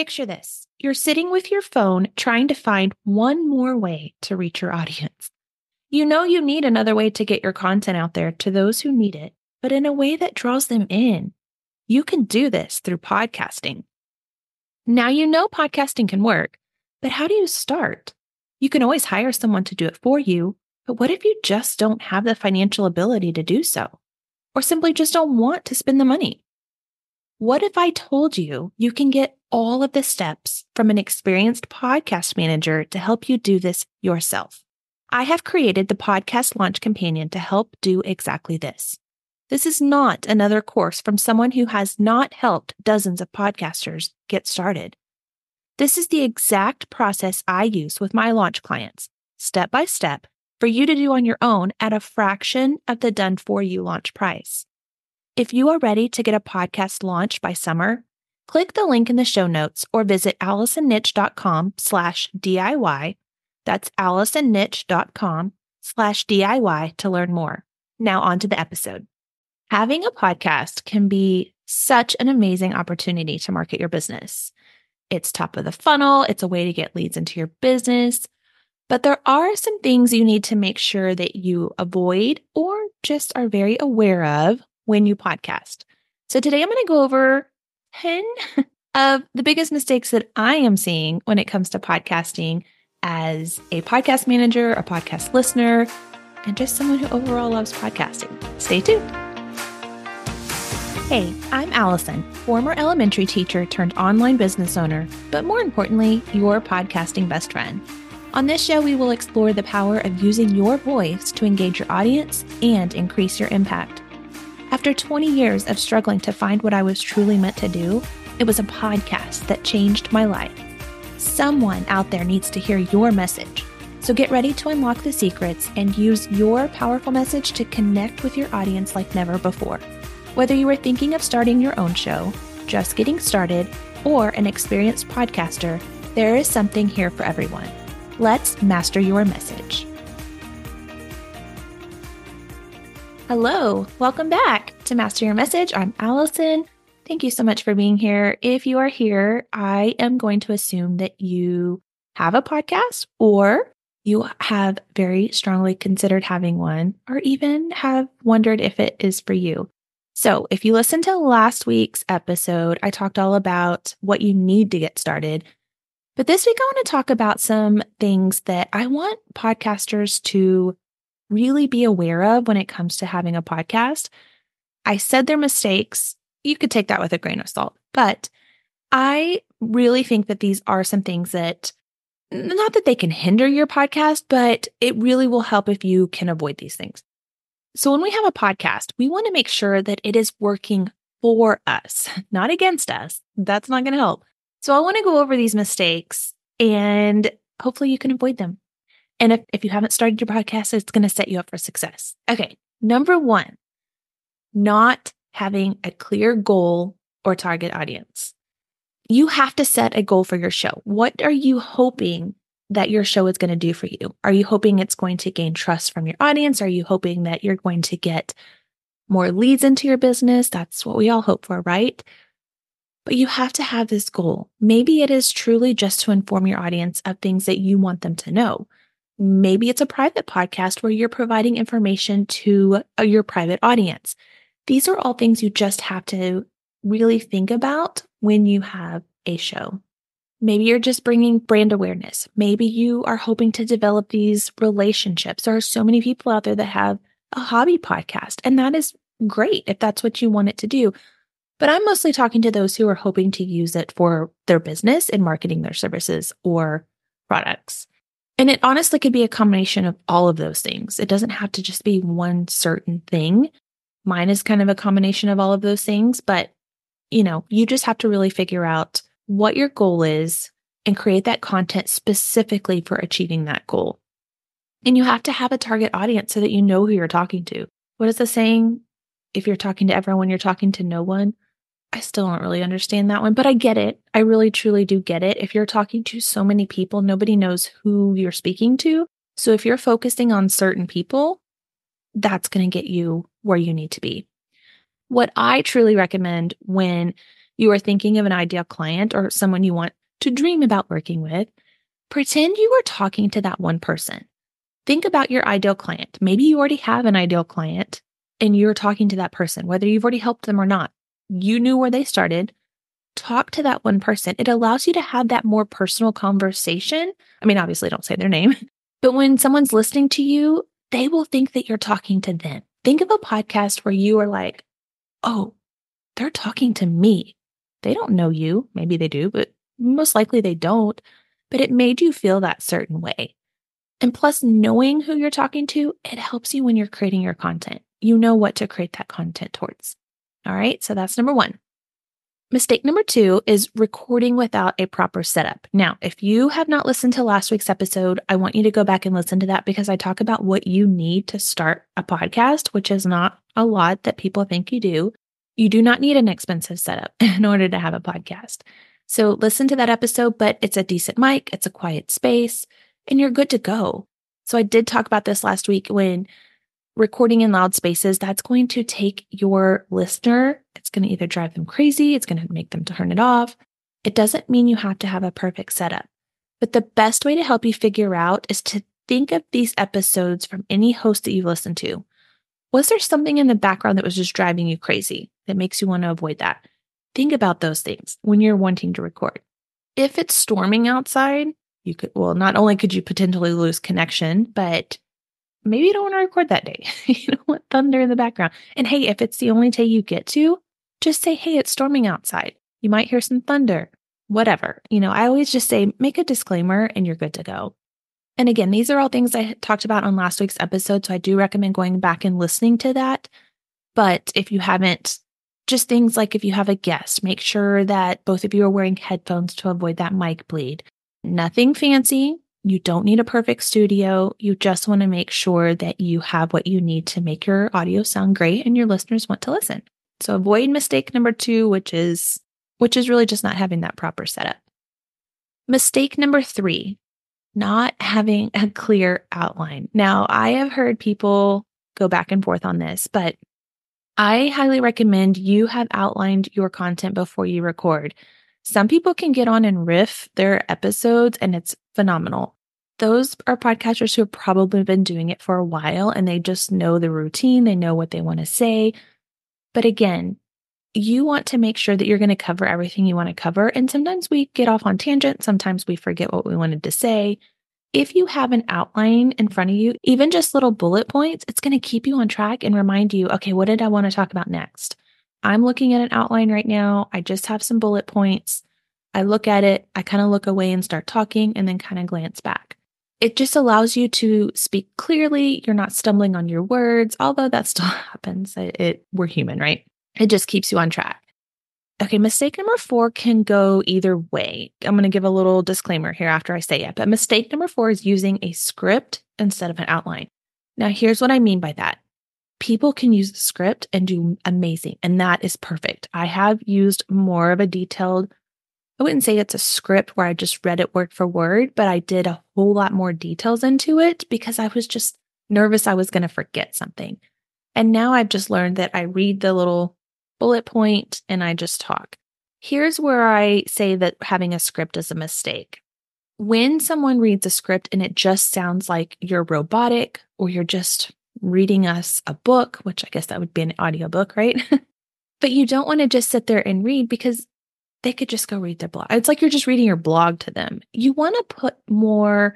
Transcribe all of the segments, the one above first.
Picture this. You're sitting with your phone trying to find one more way to reach your audience. You know you need another way to get your content out there to those who need it, but in a way that draws them in. You can do this through podcasting. Now you know podcasting can work, but how do you start? You can always hire someone to do it for you, but what if you just don't have the financial ability to do so? Or simply just don't want to spend the money? What if I told you you can get all of the steps from an experienced podcast manager to help you do this yourself? I have created the Podcast Launch Companion to help do exactly this. This is not another course from someone who has not helped dozens of podcasters get started. This is the exact process I use with my launch clients, step by step, for you to do on your own at a fraction of the done-for-you launch price. If you are ready to get a podcast launched by summer, click the link in the show notes or visit AllisonNitch.com/DIY. That's AllisonNitch.com/DIY to learn more. Now on to the episode. Having a podcast can be such an amazing opportunity to market your business. It's top of the funnel. It's a way to get leads into your business. But there are some things you need to make sure that you avoid or just are very aware of when you podcast. So today I'm going to go over 10 of the biggest mistakes that I am seeing when it comes to podcasting as a podcast manager, a podcast listener, and just someone who overall loves podcasting. Stay tuned. Hey, I'm Allison, former elementary teacher turned online business owner, but more importantly, your podcasting best friend. On this show, we will explore the power of using your voice to engage your audience and increase your impact. After 20 years of struggling to find what I was truly meant to do, it was a podcast that changed my life. Someone out there needs to hear your message. So get ready to unlock the secrets and use your powerful message to connect with your audience like never before. Whether you are thinking of starting your own show, just getting started, or an experienced podcaster, there is something here for everyone. Let's master your message. Hello, welcome back to Master Your Message. I'm Allison. Thank you so much for being here. If you are here, I am going to assume that you have a podcast or you have very strongly considered having one or even have wondered if it is for you. So if you listened to last week's episode, I talked all about what you need to get started. But this week, I want to talk about some things that I want podcasters to really be aware of when it comes to having a podcast. I said they're mistakes. You could take that with a grain of salt. But I really think that these are some things that, not that they can hinder your podcast, but it really will help if you can avoid these things. So when we have a podcast, we want to make sure that it is working for us, not against us. That's not going to help. So I want to go over these mistakes and hopefully you can avoid them. And if you haven't started your podcast, it's going to set you up for success. Okay. Number one, not having a clear goal or target audience. You have to set a goal for your show. What are you hoping that your show is going to do for you? Are you hoping it's going to gain trust from your audience? Are you hoping that you're going to get more leads into your business? That's what we all hope for, right? But you have to have this goal. Maybe it is truly just to inform your audience of things that you want them to know. Maybe it's a private podcast where you're providing information to your private audience. These are all things you just have to really think about when you have a show. Maybe you're just bringing brand awareness. Maybe you are hoping to develop these relationships. There are so many people out there that have a hobby podcast, and that is great if that's what you want it to do. But I'm mostly talking to those who are hoping to use it for their business and marketing their services or products. And it honestly could be a combination of all of those things. It doesn't have to just be one certain thing. Mine is kind of a combination of all of those things, but you just have to really figure out what your goal is and create that content specifically for achieving that goal. And you have to have a target audience so that you know who you're talking to. What is the saying? If you're talking to everyone, you're talking to no one. I still don't really understand that one, but I get it. I really, truly do get it. If you're talking to so many people, nobody knows who you're speaking to. So if you're focusing on certain people, that's going to get you where you need to be. What I truly recommend when you are thinking of an ideal client or someone you want to dream about working with, pretend you are talking to that one person. Think about your ideal client. Maybe you already have an ideal client and you're talking to that person, whether you've already helped them or not. You knew where they started. Talk to that one person. It allows you to have that more personal conversation. I mean, obviously, don't say their name, but when someone's listening to you, they will think that you're talking to them. Think of a podcast where you are like, oh, they're talking to me. They don't know you. Maybe they do, but most likely they don't. But it made you feel that certain way. And plus, knowing who you're talking to, it helps you when you're creating your content. You know what to create that content towards. All right, so that's number one. Mistake number two is recording without a proper setup. Now, if you have not listened to last week's episode, I want you to go back and listen to that because I talk about what you need to start a podcast, which is not a lot that people think you do. You do not need an expensive setup in order to have a podcast. So listen to that episode, but it's a decent mic, it's a quiet space, and you're good to go. So I did talk about this last week when recording in loud spaces, that's going to take your listener. It's going to either drive them crazy. It's going to make them turn it off. It doesn't mean you have to have a perfect setup, but the best way to help you figure out is to think of these episodes from any host that you've listened to. Was there something in the background that was just driving you crazy that makes you want to avoid that? Think about those things when you're wanting to record. If it's storming outside, not only could you potentially lose connection, but maybe you don't want to record that day. You don't want thunder in the background. And hey, if it's the only day you get to, just say, hey, it's storming outside. You might hear some thunder, whatever. I always just say, make a disclaimer and you're good to go. And again, these are all things I talked about on last week's episode. So I do recommend going back and listening to that. But if you haven't, just things like if you have a guest, make sure that both of you are wearing headphones to avoid that mic bleed. Nothing fancy. You don't need a perfect studio. You just want to make sure that you have what you need to make your audio sound great and your listeners want to listen. So avoid mistake number two, which is really just not having that proper setup. Mistake number three, not having a clear outline. Now, I have heard people go back and forth on this, but I highly recommend you have outlined your content before you record. Some people can get on and riff their episodes and it's phenomenal. Those are podcasters who have probably been doing it for a while and they just know the routine. They know what they want to say. But again, you want to make sure that you're going to cover everything you want to cover. And sometimes we get off on tangent. Sometimes we forget what we wanted to say. If you have an outline in front of you, even just little bullet points, it's going to keep you on track and remind you, okay, what did I want to talk about next? I'm looking at an outline right now. I just have some bullet points. I look at it, I kind of look away and start talking and then kind of glance back. It just allows you to speak clearly. You're not stumbling on your words, although that still happens. We're human, right? It just keeps you on track. Okay, mistake number 4 can go either way. I'm going to give a little disclaimer here after I say it, but mistake number 4 is using a script instead of an outline. Now, here's what I mean by that. People can use a script and do amazing, and that is perfect. I have used more of a detailed, I wouldn't say it's a script where I just read it word for word, but I did a whole lot more details into it because I was just nervous I was going to forget something. And now I've just learned that I read the little bullet point and I just talk. Here's where I say that having a script is a mistake. When someone reads a script and it just sounds like you're robotic or you're just reading us a book, which I guess that would be an audiobook, right? But you don't want to just sit there and read because they could just go read their blog. It's like you're just reading your blog to them. You want to put more,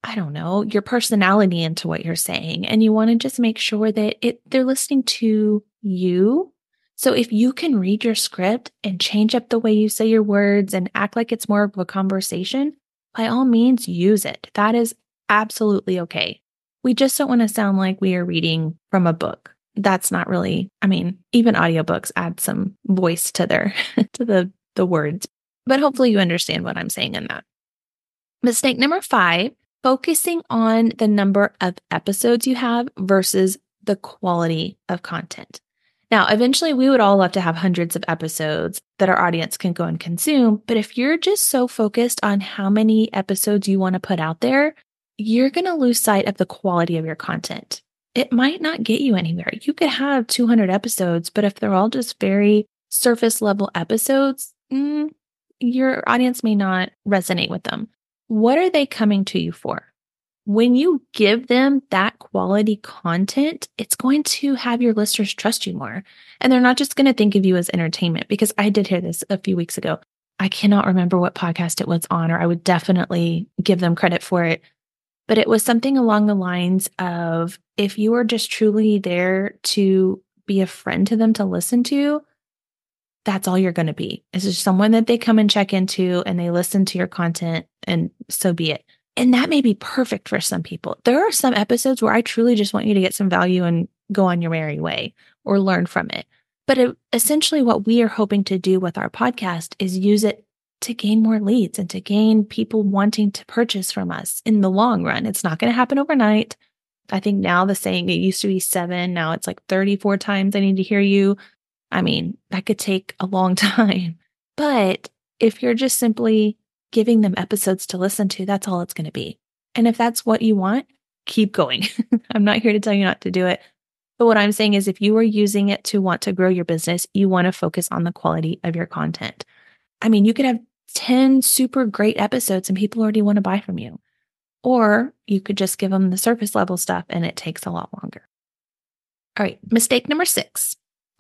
your personality into what you're saying. And you want to just make sure that they're listening to you. So if you can read your script and change up the way you say your words and act like it's more of a conversation, by all means, use it. That is absolutely okay. We just don't want to sound like we are reading from a book. That's not really, even audiobooks add some voice to to the words, but hopefully you understand what I'm saying in that. Mistake number 5, focusing on the number of episodes you have versus the quality of content. Now, eventually we would all love to have hundreds of episodes that our audience can go and consume, but if you're just so focused on how many episodes you want to put out there, you're going to lose sight of the quality of your content. It might not get you anywhere. You could have 200 episodes, but if they're all just very surface level episodes, your audience may not resonate with them. What are they coming to you for? When you give them that quality content, it's going to have your listeners trust you more. And they're not just going to think of you as entertainment, because I did hear this a few weeks ago. I cannot remember what podcast it was on, or I would definitely give them credit for it. But it was something along the lines of, if you are just truly there to be a friend to them to listen to, that's all you're going to be. It's just someone that they come and check into and they listen to your content, and so be it. And that may be perfect for some people. There are some episodes where I truly just want you to get some value and go on your merry way or learn from it. But essentially what we are hoping to do with our podcast is use it to gain more leads and to gain people wanting to purchase from us in the long run. It's not going to happen overnight. I think now the saying, it used to be 7, now it's like 34 times I need to hear you. I mean, that could take a long time. But if you're just simply giving them episodes to listen to, that's all it's going to be. And if that's what you want, keep going. I'm not here to tell you not to do it. But what I'm saying is, if you are using it to want to grow your business, you want to focus on the quality of your content. I mean, you could have 10 super great episodes and people already want to buy from you. Or you could just give them the surface level stuff and it takes a lot longer. All right, mistake number 6,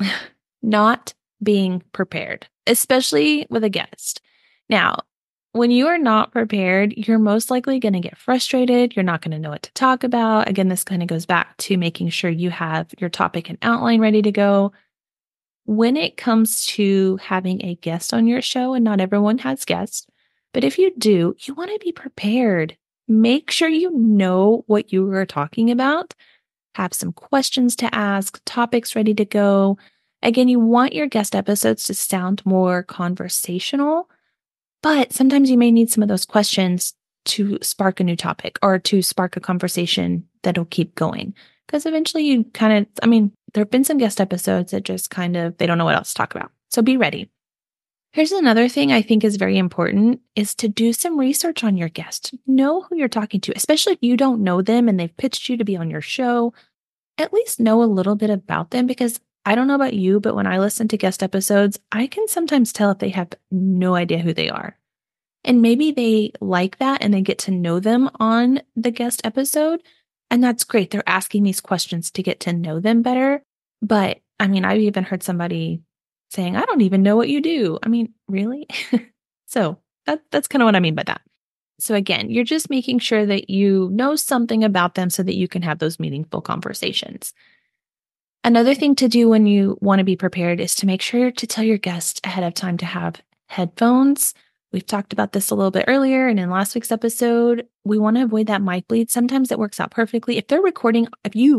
not being prepared, especially with a guest. Now, when you are not prepared, you're most likely going to get frustrated. You're not going to know what to talk about. Again, this kind of goes back to making sure you have your topic and outline ready to go. When it comes to having a guest on your show, and not everyone has guests, but if you do, you want to be prepared. Make sure you know what you are talking about. Have some questions to ask, topics ready to go. Again, you want your guest episodes to sound more conversational, but sometimes you may need some of those questions to spark a new topic or to spark a conversation that'll keep going. Because eventually you kind of, there have been some guest episodes that just kind of, they don't know what else to talk about. So be ready. Here's another thing I think is very important, is to do some research on your guest. Know who you're talking to, especially if you don't know them and they've pitched you to be on your show. At least know a little bit about them, because I don't know about you, but when I listen to guest episodes, I can sometimes tell if they have no idea who they are. And maybe they like that and they get to know them on the guest episode. And that's great. They're asking these questions to get to know them better. But I've even heard somebody saying, I don't even know what you do. Really? So that's kind of what I mean by that. So again, you're just making sure that you know something about them so that you can have those meaningful conversations. Another thing to do when you want to be prepared is to make sure to tell your guest ahead of time to have headphones. We've talked about this a little bit earlier, and in last week's episode, we want to avoid that mic bleed. Sometimes it works out perfectly. If you're recording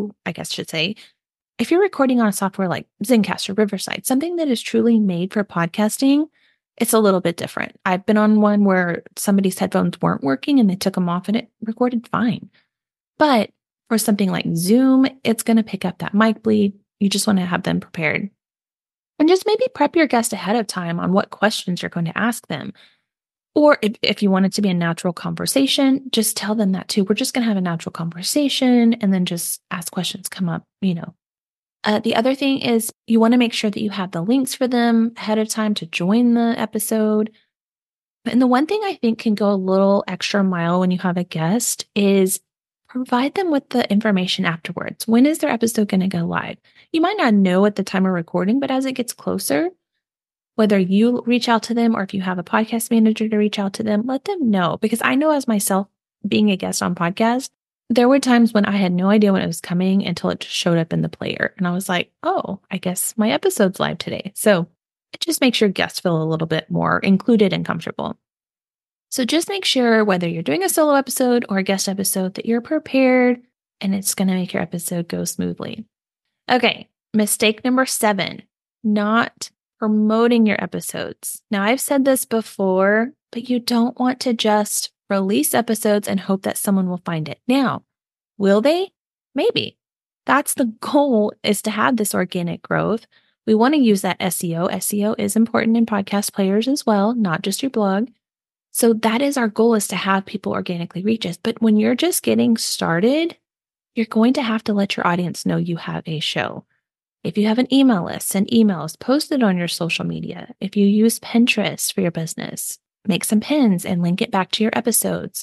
on a software like Zencastr or Riverside, something that is truly made for podcasting, it's a little bit different. I've been on one where somebody's headphones weren't working and they took them off and it recorded fine. But for something like Zoom, it's going to pick up that mic bleed. You just want to have them prepared. And just maybe prep your guest ahead of time on what questions you're going to ask them. Or if you want it to be a natural conversation, just tell them that too. We're just going to have a natural conversation and then just ask questions come up, The other thing is you want to make sure that you have the links for them ahead of time to join the episode. And the one thing I think can go a little extra mile when you have a guest is provide them with the information afterwards. When is their episode going to go live? You might not know at the time of recording, but as it gets closer, whether you reach out to them or if you have a podcast manager to reach out to them, let them know. Because I know, as myself being a guest on podcast, there were times when I had no idea when it was coming until it just showed up in the player. And I was like, oh, I guess my episode's live today. So it just makes your guests feel a little bit more included and comfortable. So just make sure, whether you're doing a solo episode or a guest episode, that you're prepared and it's going to make your episode go smoothly. Okay, mistake number 7, not promoting your episodes. Now, I've said this before, but you don't want to just release episodes and hope that someone will find it. Now, will they? Maybe. That's the goal, is to have this organic growth. We want to use that SEO. SEO is important in podcast players as well, not just your blog. So that is our goal, is to have people organically reach us. But when you're just getting started, you're going to have to let your audience know you have a show. If you have an email list, send emails, post it on your social media. If you use Pinterest for your business, make some pins and link it back to your episodes.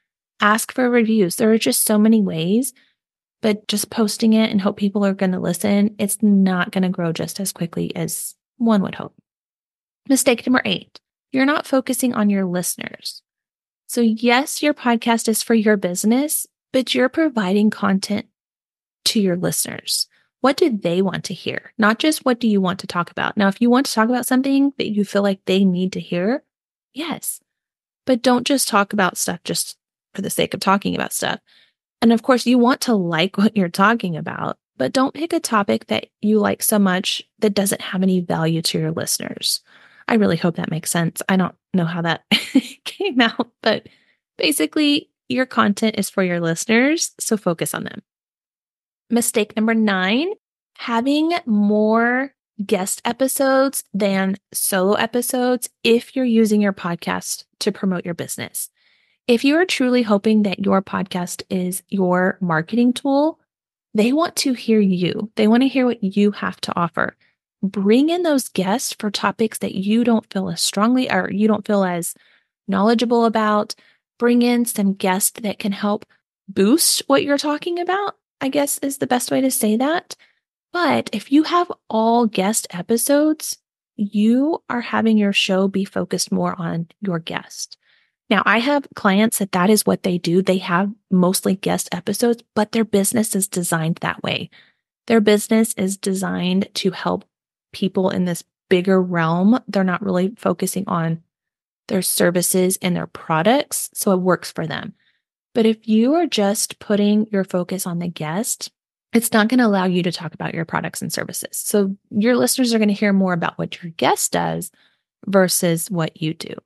Ask for reviews. There are just so many ways, but just posting it and hope people are going to listen, it's not going to grow just as quickly as one would hope. Mistake number 8, you're not focusing on your listeners. So yes, your podcast is for your business, but you're providing content to your listeners. What do they want to hear? Not just what do you want to talk about. Now, if you want to talk about something that you feel like they need to hear, yes, but don't just talk about stuff just for the sake of talking about stuff. And of course, you want to like what you're talking about, but don't pick a topic that you like so much that doesn't have any value to your listeners. I really hope that makes sense. I don't know how that came out, but basically, your content is for your listeners, so focus on them. Mistake number 9, having more guest episodes than solo episodes if you're using your podcast to promote your business. If you are truly hoping that your podcast is your marketing tool, they want to hear you. They want to hear what you have to offer. Bring in those guests for topics that you don't feel as strongly or you don't feel as knowledgeable about. Bring in some guests that can help boost what you're talking about, I guess is the best way to say that. But if you have all guest episodes, you are having your show be focused more on your guest. Now, I have clients that is what they do. They have mostly guest episodes, but their business is designed that way. Their business is designed to help people in this bigger realm. They're not really focusing on their services and their products, so it works for them. But if you are just putting your focus on the guest, it's not going to allow you to talk about your products and services. So your listeners are going to hear more about what your guest does versus what you do.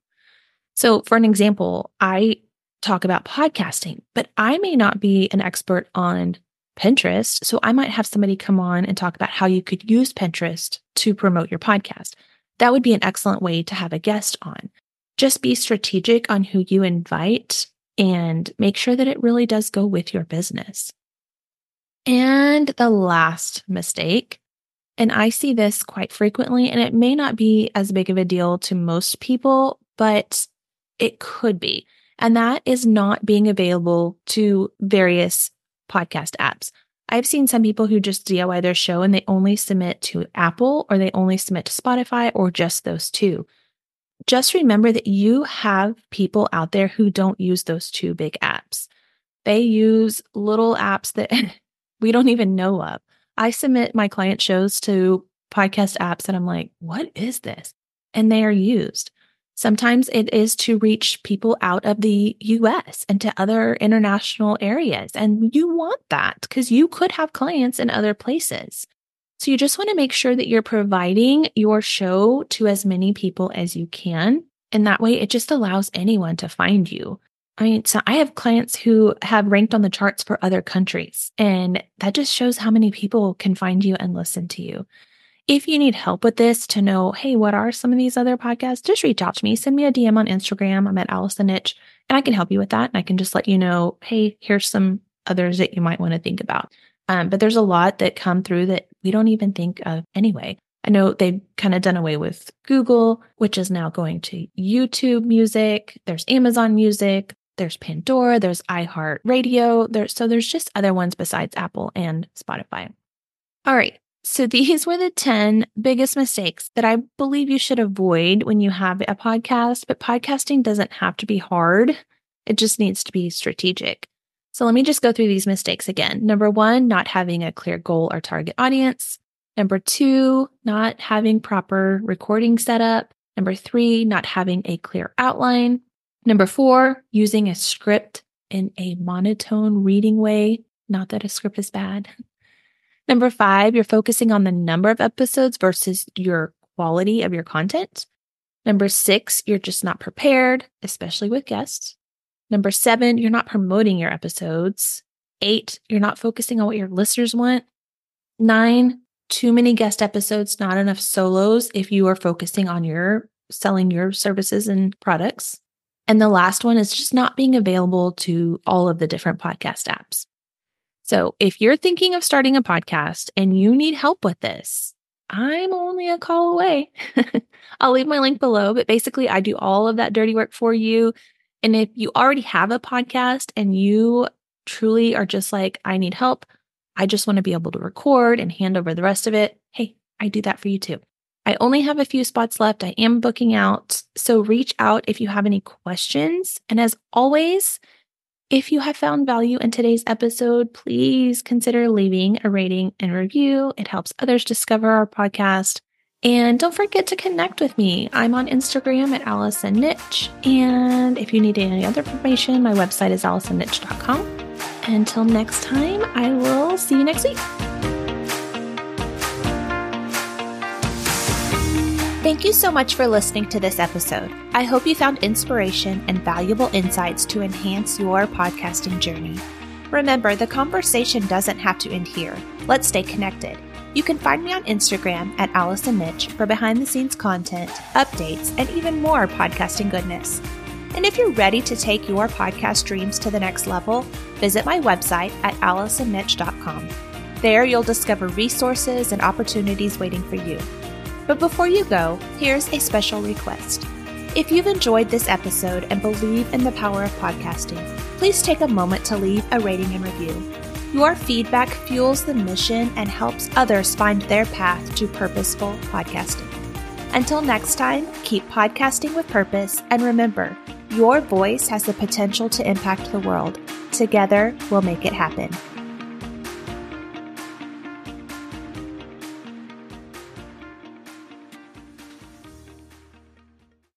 So for an example, I talk about podcasting, but I may not be an expert on Pinterest. So I might have somebody come on and talk about how you could use Pinterest to promote your podcast. That would be an excellent way to have a guest on. Just be strategic on who you invite and make sure that it really does go with your business. And the last mistake, and I see this quite frequently, and it may not be as big of a deal to most people, but it could be. And that is not being available to various podcast apps. I've seen some people who just DIY their show and they only submit to Apple or they only submit to Spotify or just those two. Just remember that you have people out there who don't use those two big apps. They use little apps that we don't even know of. I submit my client shows to podcast apps and I'm like, what is this? And they are used. Sometimes it is to reach people out of the US and to other international areas. And you want that because you could have clients in other places. So you just want to make sure that you're providing your show to as many people as you can. And that way it just allows anyone to find you. So I have clients who have ranked on the charts for other countries, and that just shows how many people can find you and listen to you. If you need help with this to know, hey, what are some of these other podcasts? Just reach out to me. Send me a DM on Instagram. I'm at Allison Nitsch, and I can help you with that. And I can just let you know, hey, here's some others that you might want to think about. But there's a lot that come through that we don't even think of anyway. I know they've kind of done away with Google, which is now going to YouTube Music. There's Amazon Music. There's Pandora. There's iHeartRadio. So there's just other ones besides Apple and Spotify. All right. So these were the 10 biggest mistakes that I believe you should avoid when you have a podcast, but podcasting doesn't have to be hard. It just needs to be strategic. So let me just go through these mistakes again. Number 1, not having a clear goal or target audience. Number 2, not having proper recording setup. Number 3, not having a clear outline. Number 4, using a script in a monotone reading way. Not that a script is bad. Number 5, you're focusing on the number of episodes versus your quality of your content. Number 6, you're just not prepared, especially with guests. Number 7, you're not promoting your episodes. 8, you're not focusing on what your listeners want. 9, too many guest episodes, not enough solos if you are focusing on selling your services and products. And the last one is just not being available to all of the different podcast apps. So if you're thinking of starting a podcast and you need help with this, I'm only a call away. I'll leave my link below, but basically I do all of that dirty work for you. And if you already have a podcast and you truly are just like, I need help, I just want to be able to record and hand over the rest of it, hey, I do that for you too. I only have a few spots left. I am booking out. So reach out if you have any questions. And as always, if you have found value in today's episode, please consider leaving a rating and review. It helps others discover our podcast. And don't forget to connect with me. I'm on Instagram at AllisonNitch. And if you need any other information, my website is AllisonNitch.com. Until next time, I will see you next week. Thank you so much for listening to this episode. I hope you found inspiration and valuable insights to enhance your podcasting journey. Remember, the conversation doesn't have to end here. Let's stay connected. You can find me on Instagram at AllisonNitch for behind-the-scenes content, updates, and even more podcasting goodness. And if you're ready to take your podcast dreams to the next level, visit my website at AllisonNitch.com. There you'll discover resources and opportunities waiting for you. But before you go, here's a special request. If you've enjoyed this episode and believe in the power of podcasting, please take a moment to leave a rating and review. Your feedback fuels the mission and helps others find their path to purposeful podcasting. Until next time, keep podcasting with purpose, and remember, your voice has the potential to impact the world. Together, we'll make it happen.